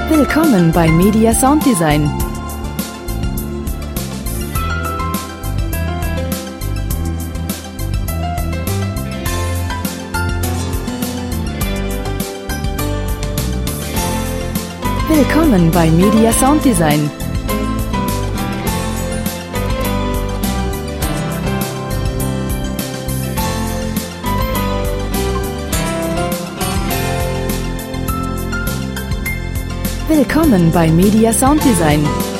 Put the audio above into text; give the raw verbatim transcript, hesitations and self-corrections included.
Willkommen bei Media Sound Design. Willkommen bei Media Sound Design. Willkommen bei Media Sound Design.